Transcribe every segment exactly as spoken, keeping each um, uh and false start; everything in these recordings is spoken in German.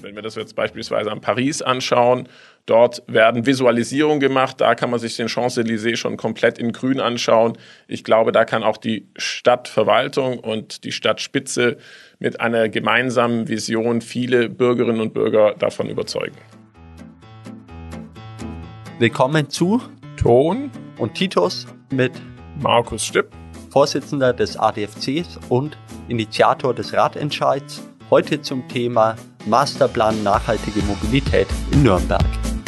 Wenn wir das jetzt beispielsweise an Paris anschauen, dort werden Visualisierungen gemacht, da kann man sich den Champs-Élysées schon komplett in Grün anschauen. Ich glaube, da kann auch die Stadtverwaltung und die Stadtspitze mit einer gemeinsamen Vision viele Bürgerinnen und Bürger davon überzeugen. Willkommen zu Ton und Titus mit Markus Stipp, Vorsitzender des A D F Cs und Initiator des Ratentscheids, heute zum Thema Masterplan nachhaltige Mobilität in Nürnberg.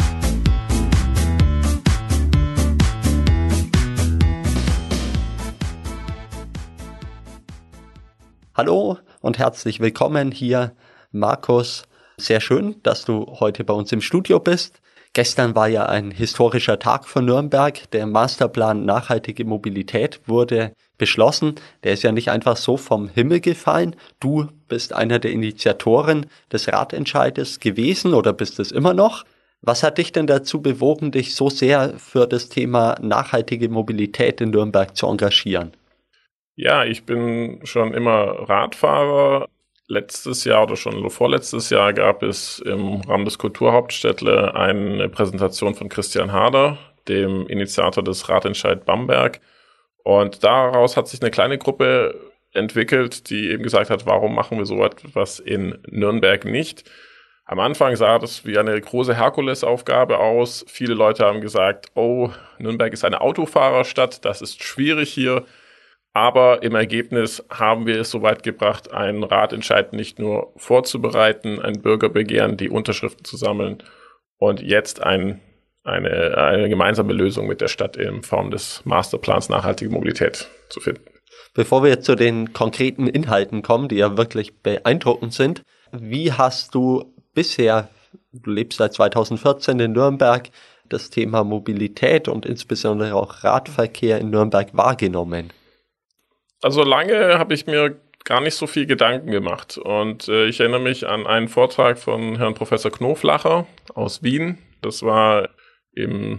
Hallo und herzlich willkommen hier, Markus. Sehr schön, dass du heute bei uns im Studio bist. Gestern war ja ein historischer Tag für Nürnberg. Der Masterplan nachhaltige Mobilität wurde beschlossen. Der ist ja nicht einfach so vom Himmel gefallen. Du bist einer der Initiatoren des Ratentscheides gewesen oder bist es immer noch. Was hat dich denn dazu bewogen, dich so sehr für das Thema nachhaltige Mobilität in Nürnberg zu engagieren? Ja, ich bin schon immer Radfahrer. Letztes Jahr oder schon vorletztes Jahr gab es im Rahmen des Kulturhauptstädtle eine Präsentation von Christian Harder, dem Initiator des Ratentscheid Bamberg. Und daraus hat sich eine kleine Gruppe entwickelt, die eben gesagt hat, warum machen wir so etwas in Nürnberg nicht? Am Anfang sah das wie eine große Herkulesaufgabe aus. Viele Leute haben gesagt, oh, Nürnberg ist eine Autofahrerstadt, das ist schwierig hier. Aber im Ergebnis haben wir es so weit gebracht, einen Ratentscheid nicht nur vorzubereiten, ein Bürgerbegehren, die Unterschriften zu sammeln und jetzt ein, eine, eine gemeinsame Lösung mit der Stadt in Form des Masterplans nachhaltige Mobilität zu finden. Bevor wir zu den konkreten Inhalten kommen, die ja wirklich beeindruckend sind, wie hast du bisher, du lebst seit zweitausendvierzehn in Nürnberg, das Thema Mobilität und insbesondere auch Radverkehr in Nürnberg wahrgenommen? Also lange habe ich mir gar nicht so viel Gedanken gemacht und äh, ich erinnere mich an einen Vortrag von Herrn Professor Knoflacher aus Wien. Das war im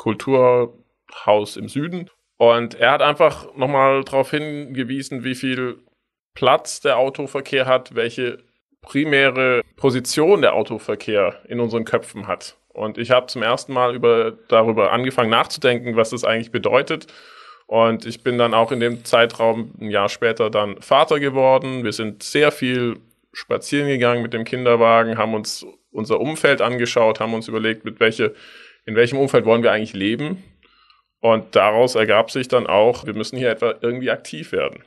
Kulturhaus im Süden und er hat einfach nochmal darauf hingewiesen, wie viel Platz der Autoverkehr hat, welche primäre Position der Autoverkehr in unseren Köpfen hat. Und ich habe zum ersten Mal über, darüber angefangen nachzudenken, was das eigentlich bedeutet. Und ich bin dann auch in dem Zeitraum ein Jahr später dann Vater geworden. Wir sind sehr viel spazieren gegangen mit dem Kinderwagen, haben uns unser Umfeld angeschaut, haben uns überlegt, mit welche, in welchem Umfeld wollen wir eigentlich leben. Und daraus ergab sich dann auch, wir müssen hier etwa irgendwie aktiv werden.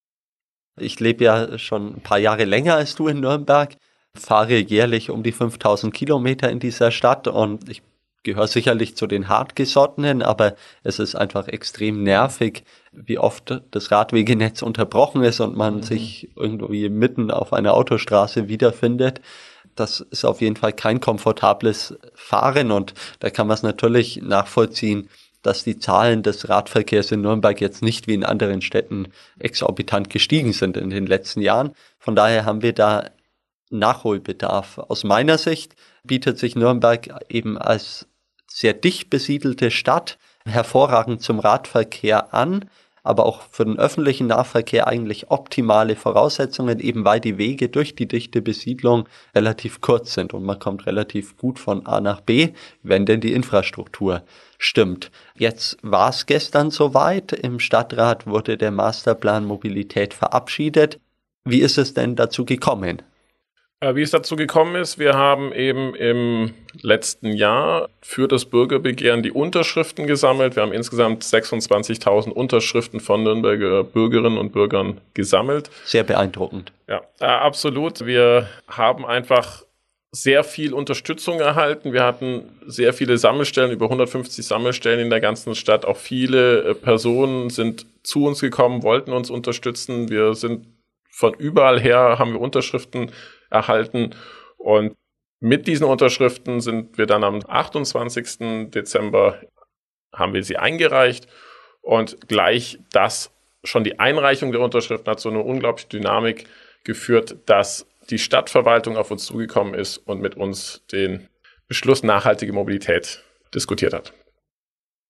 Ich lebe ja schon ein paar Jahre länger als du in Nürnberg, fahre jährlich um die fünftausend Kilometer in dieser Stadt und ich gehöre sicherlich zu den Hartgesottenen, aber es ist einfach extrem nervig, wie oft das Radwegenetz unterbrochen ist und man mhm. sich irgendwie mitten auf einer Autostraße wiederfindet. Das ist auf jeden Fall kein komfortables Fahren und da kann man es natürlich nachvollziehen, dass die Zahlen des Radverkehrs in Nürnberg jetzt nicht wie in anderen Städten exorbitant gestiegen sind in den letzten Jahren. Von daher haben wir da Nachholbedarf. Aus meiner Sicht bietet sich Nürnberg eben als sehr dicht besiedelte Stadt hervorragend zum Radverkehr an, aber auch für den öffentlichen Nahverkehr eigentlich optimale Voraussetzungen, eben weil die Wege durch die dichte Besiedlung relativ kurz sind und man kommt relativ gut von A nach B, wenn denn die Infrastruktur stimmt. Jetzt war es gestern soweit, im Stadtrat wurde der Masterplan Mobilität verabschiedet. Wie ist es denn dazu gekommen? Wie es dazu gekommen ist, wir haben eben im letzten Jahr für das Bürgerbegehren die Unterschriften gesammelt. Wir haben insgesamt sechsundzwanzigtausend Unterschriften von Nürnberger Bürgerinnen und Bürgern gesammelt. Sehr beeindruckend. Ja, absolut. Wir haben einfach sehr viel Unterstützung erhalten. Wir hatten sehr viele Sammelstellen, über hundertfünfzig Sammelstellen in der ganzen Stadt. Auch viele Personen sind zu uns gekommen, wollten uns unterstützen. Wir sind von überall her, haben wir Unterschriften erhalten und mit diesen Unterschriften sind wir dann am achtundzwanzigsten Dezember haben wir sie eingereicht und gleich das, schon die Einreichung der Unterschriften hat so eine unglaubliche Dynamik geführt, dass die Stadtverwaltung auf uns zugekommen ist und mit uns den Beschluss nachhaltige Mobilität diskutiert hat.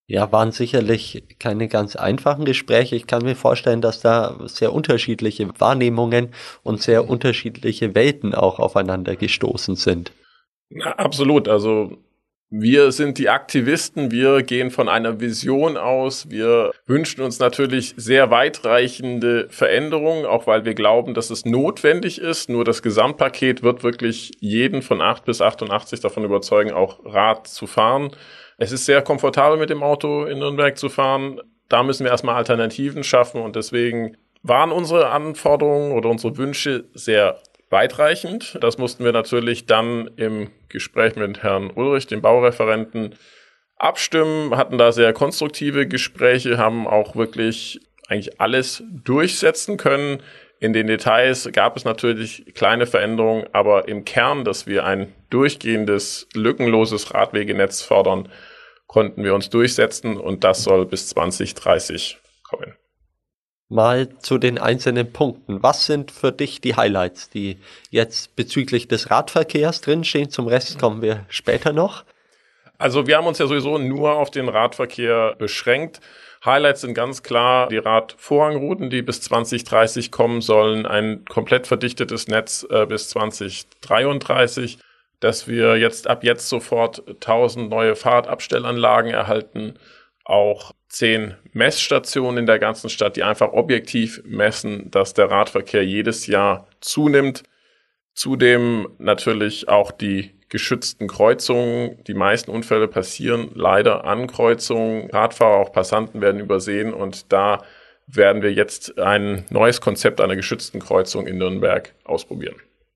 Ja, waren sicherlich keine ganz einfachen Gespräche. Ich kann mir vorstellen, dass da sehr unterschiedliche Wahrnehmungen und sehr unterschiedliche Welten auch aufeinander gestoßen sind. Na, absolut. Also wir sind die Aktivisten, wir gehen von einer Vision aus, wir wünschen uns natürlich sehr weitreichende Veränderungen, auch weil wir glauben, dass es notwendig ist. Nur das Gesamtpaket wird wirklich jeden von acht bis achtundachtzig davon überzeugen, auch Rad zu fahren. Es ist sehr komfortabel mit dem Auto in Nürnberg zu fahren. Da müssen wir erstmal Alternativen schaffen und deswegen waren unsere Anforderungen oder unsere Wünsche sehr weitreichend. Das mussten wir natürlich dann im Gespräch mit Herrn Ulrich, dem Baureferenten, abstimmen, hatten da sehr konstruktive Gespräche, haben auch wirklich eigentlich alles durchsetzen können. In den Details gab es natürlich kleine Veränderungen, aber im Kern, dass wir ein durchgehendes, lückenloses Radwegenetz fördern, konnten wir uns durchsetzen und das soll bis zwanzig dreißig kommen. Mal zu den einzelnen Punkten. Was sind für dich die Highlights, die jetzt bezüglich des Radverkehrs drinstehen? Zum Rest kommen wir später noch. Also wir haben uns ja sowieso nur auf den Radverkehr beschränkt. Highlights sind ganz klar die Radvorrangrouten, die bis zwanzig dreißig kommen sollen, ein komplett verdichtetes Netz äh, bis zwanzig dreiunddreißig, dass wir jetzt ab jetzt sofort tausend neue Fahrradabstellanlagen erhalten, auch zehn Messstationen in der ganzen Stadt, die einfach objektiv messen, dass der Radverkehr jedes Jahr zunimmt. Zudem natürlich auch die geschützten Kreuzungen. Die meisten Unfälle passieren leider an Kreuzungen. Radfahrer, auch Passanten werden übersehen und da werden wir jetzt ein neues Konzept einer geschützten Kreuzung in Nürnberg ausprobieren.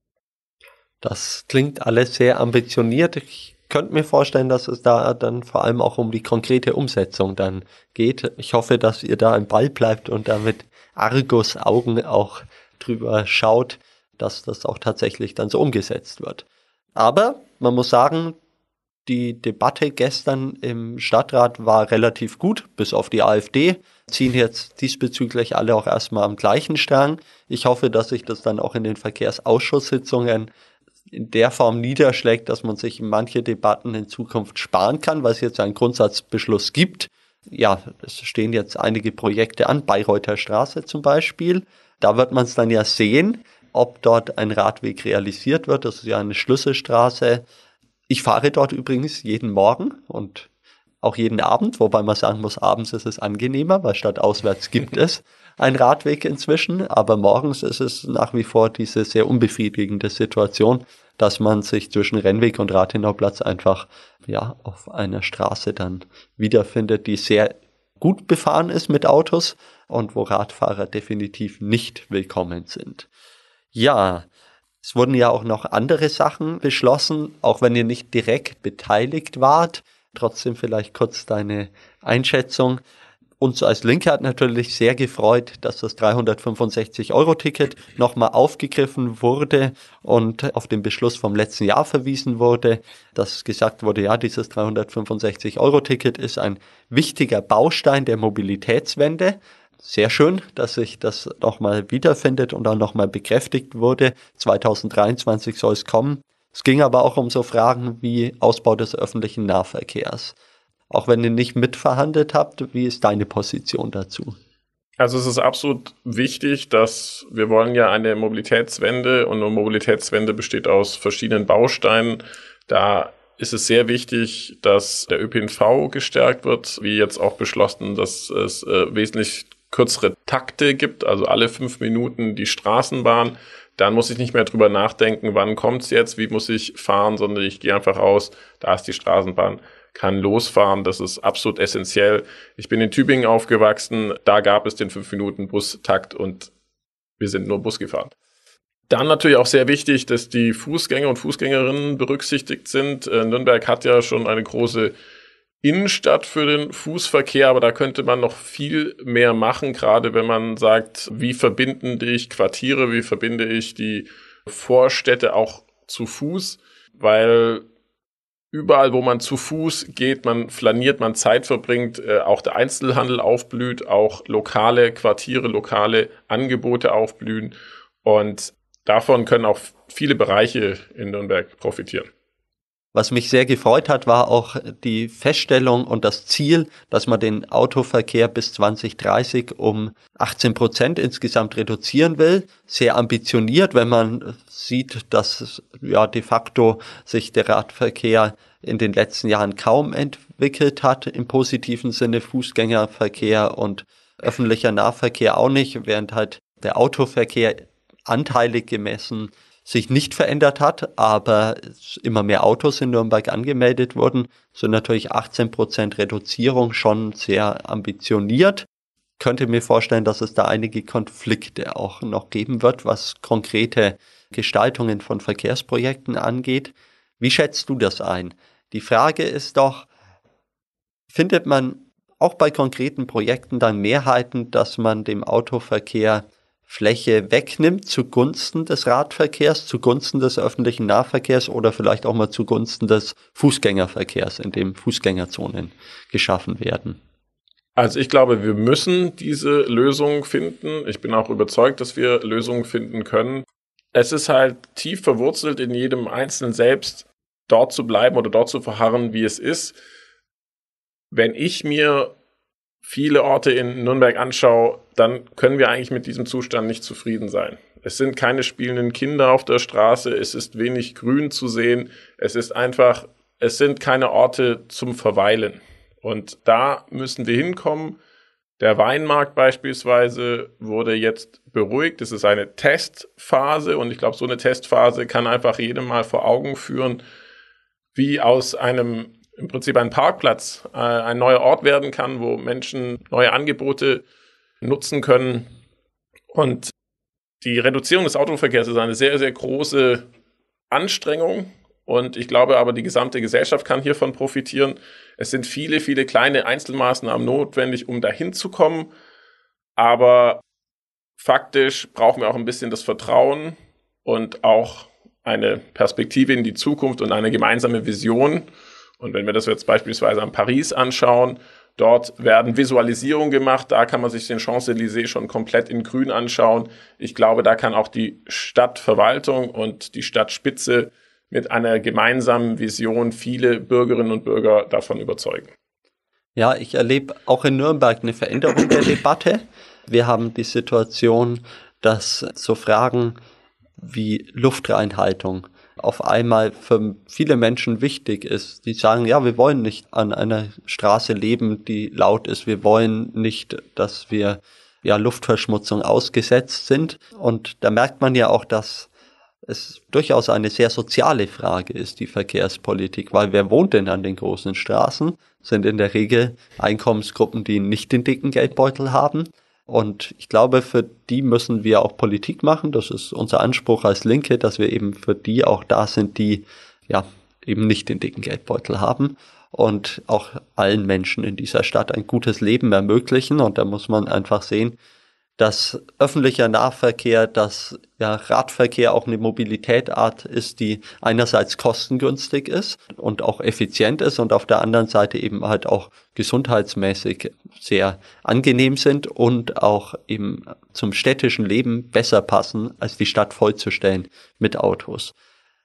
Das klingt alles sehr ambitioniert. Ich könnte mir vorstellen, dass es da dann vor allem auch um die konkrete Umsetzung dann geht. Ich hoffe, dass ihr da im Ball bleibt und da mit Argusaugen auch drüber schaut, dass das auch tatsächlich dann so umgesetzt wird. Aber man muss sagen, die Debatte gestern im Stadtrat war relativ gut, bis auf die AfD, ziehen jetzt diesbezüglich alle auch erstmal am gleichen Strang. Ich hoffe, dass sich das dann auch in den Verkehrsausschusssitzungen in der Form niederschlägt, dass man sich manche Debatten in Zukunft sparen kann, weil es jetzt einen Grundsatzbeschluss gibt. Ja, es stehen jetzt einige Projekte an, Bayreuther Straße zum Beispiel. Da wird man es dann ja sehen, ob dort ein Radweg realisiert wird. Das ist ja eine Schlüsselstraße. Ich fahre dort übrigens jeden Morgen und auch jeden Abend, wobei man sagen muss, abends ist es angenehmer, weil statt auswärts gibt es einen Radweg inzwischen. Aber morgens ist es nach wie vor diese sehr unbefriedigende Situation, dass man sich zwischen Rennweg und Rathenauplatz einfach ja auf einer Straße dann wiederfindet, die sehr gut befahren ist mit Autos und wo Radfahrer definitiv nicht willkommen sind. Ja, es wurden ja auch noch andere Sachen beschlossen, auch wenn ihr nicht direkt beteiligt wart. Trotzdem vielleicht kurz deine Einschätzung. Uns als Linke hat natürlich sehr gefreut, dass das dreihundertfünfundsechzig Euro Ticket nochmal aufgegriffen wurde und auf den Beschluss vom letzten Jahr verwiesen wurde, dass gesagt wurde, ja, dieses dreihundertfünfundsechzig Euro Ticket ist ein wichtiger Baustein der Mobilitätswende. Sehr schön, dass sich das nochmal wiederfindet und auch nochmal bekräftigt wurde. zweitausenddreiundzwanzig soll es kommen. Es ging aber auch um so Fragen wie Ausbau des öffentlichen Nahverkehrs. Auch wenn ihr nicht mitverhandelt habt, wie ist deine Position dazu? Also es ist absolut wichtig, dass wir wollen ja eine Mobilitätswende und eine Mobilitätswende besteht aus verschiedenen Bausteinen. Da ist es sehr wichtig, dass der Ö P N V gestärkt wird, wie jetzt auch beschlossen, dass es äh, wesentlich kürzere Takte gibt, also alle fünf Minuten die Straßenbahn. Dann muss ich nicht mehr drüber nachdenken, wann kommt's jetzt, wie muss ich fahren, sondern ich gehe einfach raus, da ist die Straßenbahn, kann losfahren. Das ist absolut essentiell. Ich bin in Tübingen aufgewachsen, da gab es den fünf Minuten Bustakt und wir sind nur Bus gefahren. Dann natürlich auch sehr wichtig, dass die Fußgänger und Fußgängerinnen berücksichtigt sind. Nürnberg hat ja schon eine große Innenstadt für den Fußverkehr, aber da könnte man noch viel mehr machen, gerade wenn man sagt, wie verbinde ich Quartiere, wie verbinde ich die Vorstädte auch zu Fuß, weil überall, wo man zu Fuß geht, man flaniert, man Zeit verbringt, äh, auch der Einzelhandel aufblüht, auch lokale Quartiere, lokale Angebote aufblühen und davon können auch viele Bereiche in Nürnberg profitieren. Was mich sehr gefreut hat, war auch die Feststellung und das Ziel, dass man den Autoverkehr bis zwanzig dreißig um achtzehn Prozent insgesamt reduzieren will. Sehr ambitioniert, wenn man sieht, dass ja de facto sich der Radverkehr in den letzten Jahren kaum entwickelt hat, im positiven Sinne Fußgängerverkehr und öffentlicher Nahverkehr auch nicht, während halt der Autoverkehr anteilig gemessen sich nicht verändert hat, aber immer mehr Autos in Nürnberg angemeldet wurden, sind natürlich achtzehn Prozent Reduzierung schon sehr ambitioniert. Könnte mir vorstellen, dass es da einige Konflikte auch noch geben wird, was konkrete Gestaltungen von Verkehrsprojekten angeht. Wie schätzt du das ein? Die Frage ist doch, findet man auch bei konkreten Projekten dann Mehrheiten, dass man dem Autoverkehr Fläche wegnimmt zugunsten des Radverkehrs, zugunsten des öffentlichen Nahverkehrs oder vielleicht auch mal zugunsten des Fußgängerverkehrs, in dem Fußgängerzonen geschaffen werden? Also ich glaube, wir müssen diese Lösung finden. Ich bin auch überzeugt, dass wir Lösungen finden können. Es ist halt tief verwurzelt in jedem Einzelnen selbst, dort zu bleiben oder dort zu verharren, wie es ist. Wenn ich mir viele Orte in Nürnberg anschaue, dann können wir eigentlich mit diesem Zustand nicht zufrieden sein. Es sind keine spielenden Kinder auf der Straße, es ist wenig Grün zu sehen, es ist einfach, es sind keine Orte zum Verweilen. Und da müssen wir hinkommen. Der Weinmarkt beispielsweise wurde jetzt beruhigt. Es ist eine Testphase und ich glaube, so eine Testphase kann einfach jedem mal vor Augen führen, wie aus einem im Prinzip ein Parkplatz äh, ein neuer Ort werden kann, wo Menschen neue Angebote nutzen können. Und die Reduzierung des Autoverkehrs ist eine sehr, sehr große Anstrengung. Und ich glaube aber, die gesamte Gesellschaft kann hiervon profitieren. Es sind viele, viele kleine Einzelmaßnahmen notwendig, um dahin zu kommen. Aber faktisch brauchen wir auch ein bisschen das Vertrauen und auch eine Perspektive in die Zukunft und eine gemeinsame Vision. Und wenn wir das jetzt beispielsweise an Paris anschauen, dort werden Visualisierungen gemacht, da kann man sich den Champs-Élysées schon komplett in Grün anschauen. Ich glaube, da kann auch die Stadtverwaltung und die Stadtspitze mit einer gemeinsamen Vision viele Bürgerinnen und Bürger davon überzeugen. Ja, ich erlebe auch in Nürnberg eine Veränderung der Debatte. Wir haben die Situation, dass so Fragen wie Luftreinhaltung auf einmal für viele Menschen wichtig ist. Die sagen, ja, wir wollen nicht an einer Straße leben, die laut ist. Wir wollen nicht, dass wir ja Luftverschmutzung ausgesetzt sind. Und da merkt man ja auch, dass es durchaus eine sehr soziale Frage ist, die Verkehrspolitik, weil wer wohnt denn an den großen Straßen? Sind in der Regel Einkommensgruppen, die nicht den dicken Geldbeutel haben. Und ich glaube, für die müssen wir auch Politik machen. Das ist unser Anspruch als Linke, dass wir eben für die auch da sind, die ja eben nicht den dicken Geldbeutel haben und auch allen Menschen in dieser Stadt ein gutes Leben ermöglichen. Und da muss man einfach sehen, dass öffentlicher Nahverkehr, dass ja Radverkehr auch eine Mobilitätsart ist, die einerseits kostengünstig ist und auch effizient ist und auf der anderen Seite eben halt auch gesundheitsmäßig sehr angenehm sind und auch eben zum städtischen Leben besser passen, als die Stadt vollzustellen mit Autos.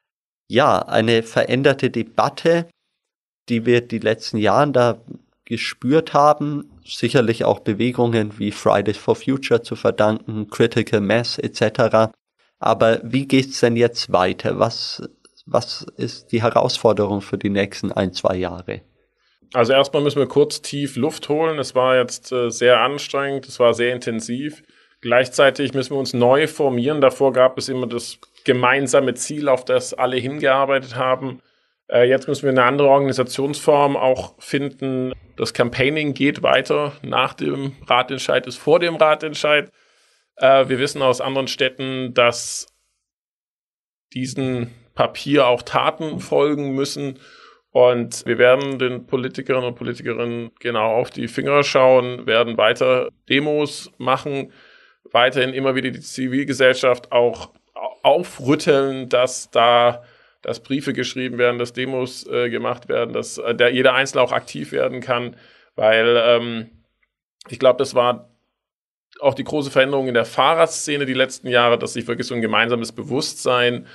Ja, eine veränderte Debatte, die wir die letzten Jahre da gespürt haben, sicherlich auch Bewegungen wie Fridays for Future zu verdanken, Critical Mass et cetera. Aber wie geht's denn jetzt weiter? Was, was ist die Herausforderung für die nächsten ein, zwei Jahre? Also erstmal müssen wir kurz tief Luft holen. Es war jetzt äh, sehr anstrengend, es war sehr intensiv. Gleichzeitig müssen wir uns neu formieren. Davor gab es immer das gemeinsame Ziel, auf das alle hingearbeitet haben. Äh, jetzt müssen wir eine andere Organisationsform auch finden. Das Campaigning geht weiter. Nach dem Ratentscheid ist vor dem Ratentscheid. Äh, wir wissen aus anderen Städten, dass diesen Papier auch Taten folgen müssen. Und wir werden den Politikerinnen und Politikerinnen genau auf die Finger schauen, werden weiter Demos machen, weiterhin immer wieder die Zivilgesellschaft auch aufrütteln, dass da dass Briefe geschrieben werden, dass Demos äh, gemacht werden, dass äh, der, jeder Einzelne auch aktiv werden kann, weil ähm, ich glaube, das war auch die große Veränderung in der Fahrradszene die letzten Jahre, dass sich wirklich so ein gemeinsames Bewusstsein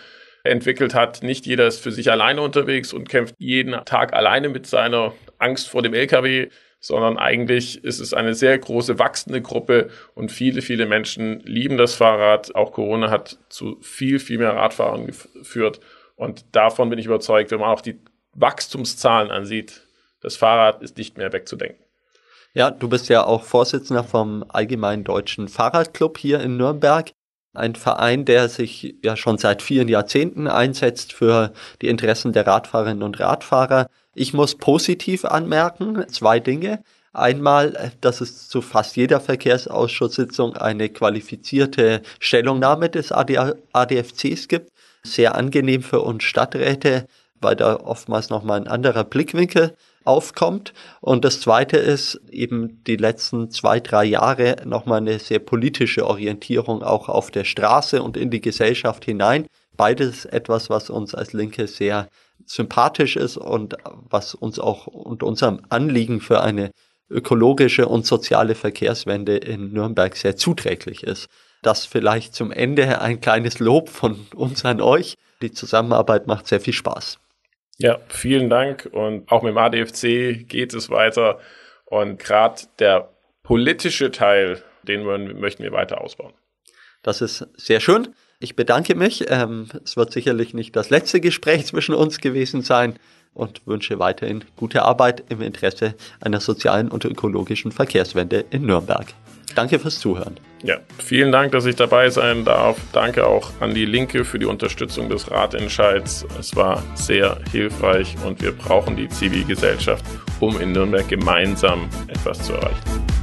entwickelt hat. Nicht jeder ist für sich alleine unterwegs und kämpft jeden Tag alleine mit seiner Angst vor dem L K W, sondern eigentlich ist es eine sehr große wachsende Gruppe und viele, viele Menschen lieben das Fahrrad. Auch Corona hat zu viel, viel mehr Radfahrern geführt und davon bin ich überzeugt, wenn man auch die Wachstumszahlen ansieht, das Fahrrad ist nicht mehr wegzudenken. Ja, du bist ja auch Vorsitzender vom Allgemeinen Deutschen Fahrradclub hier in Nürnberg. Ein Verein, der sich ja schon seit vielen Jahrzehnten einsetzt für die Interessen der Radfahrerinnen und Radfahrer. Ich muss positiv anmerken, zwei Dinge. Einmal, dass es zu fast jeder Verkehrsausschusssitzung eine qualifizierte Stellungnahme des A D F Cs gibt. Sehr angenehm für uns Stadträte, weil da oftmals nochmal ein anderer Blickwinkel aufkommt. Und das Zweite ist eben die letzten zwei, drei Jahre nochmal eine sehr politische Orientierung auch auf der Straße und in die Gesellschaft hinein. Beides etwas, was uns als Linke sehr sympathisch ist und was uns auch und unserem Anliegen für eine ökologische und soziale Verkehrswende in Nürnberg sehr zuträglich ist. Das vielleicht zum Ende ein kleines Lob von uns an euch. Die Zusammenarbeit macht sehr viel Spaß. Ja, vielen Dank und auch mit dem A D F C geht es weiter und gerade der politische Teil, den möchten wir weiter ausbauen. Das ist sehr schön. Ich bedanke mich. Ähm, es wird sicherlich nicht das letzte Gespräch zwischen uns gewesen sein und wünsche weiterhin gute Arbeit im Interesse einer sozialen und ökologischen Verkehrswende in Nürnberg. Danke fürs Zuhören. Ja, vielen Dank, dass ich dabei sein darf. Danke auch an die Linke für die Unterstützung des Radentscheids. Es war sehr hilfreich und wir brauchen die Zivilgesellschaft, um in Nürnberg gemeinsam etwas zu erreichen.